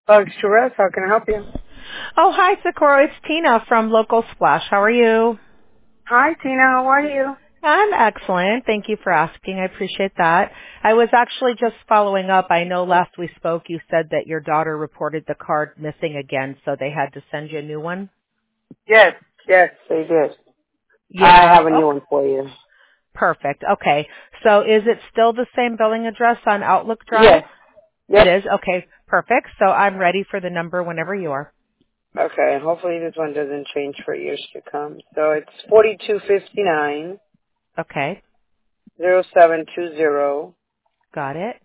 Bugs to Rest, how can I help you? Oh, hi, Socorro. It's Tina from Local Splash. How are you? Hi, Tina, how are you? I'm excellent. Thank you for asking. I appreciate that. I was actually just following up. I know last we spoke you said that your daughter reported the card missing again, so they had to send you a new one. Yes, yes, they did. I Yeah. have a Oh, new one for you. perfect. Okay. So is it still the same billing address on Outlook Drive? Yes, It yep. is. Okay. Perfect. So I'm ready for the number whenever you are. Okay, hopefully this one doesn't change for years to come. So it's 4259 Okay. 0720 Got it.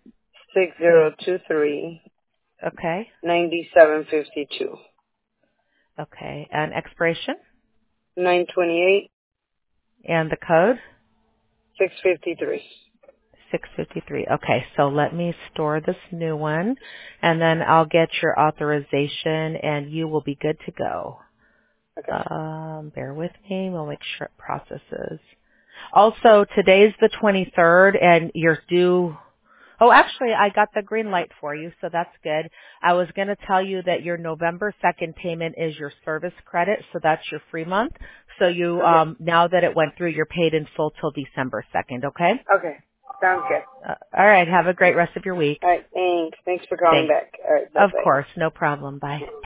6023 Okay. 9752 Okay. And expiration 928 and the code? 653. 653. Okay, so let me store this new one, and then I'll get your authorization, and you will be good to go. Okay. Bear with me. We'll make sure it processes. Also, today's the 23rd, and you're due. Oh, actually, I got the green light for you, so that's good. I was going to tell you that your November 2nd payment is your service credit, so that's your free month. So you, Okay. now that it went through, you're paid in full till December 2nd, okay? Okay. Sounds good. All right. Have a great rest of your week. All right, thanks. Thanks for calling Thanks. back. All right, Of bye-bye. course. No problem. Bye.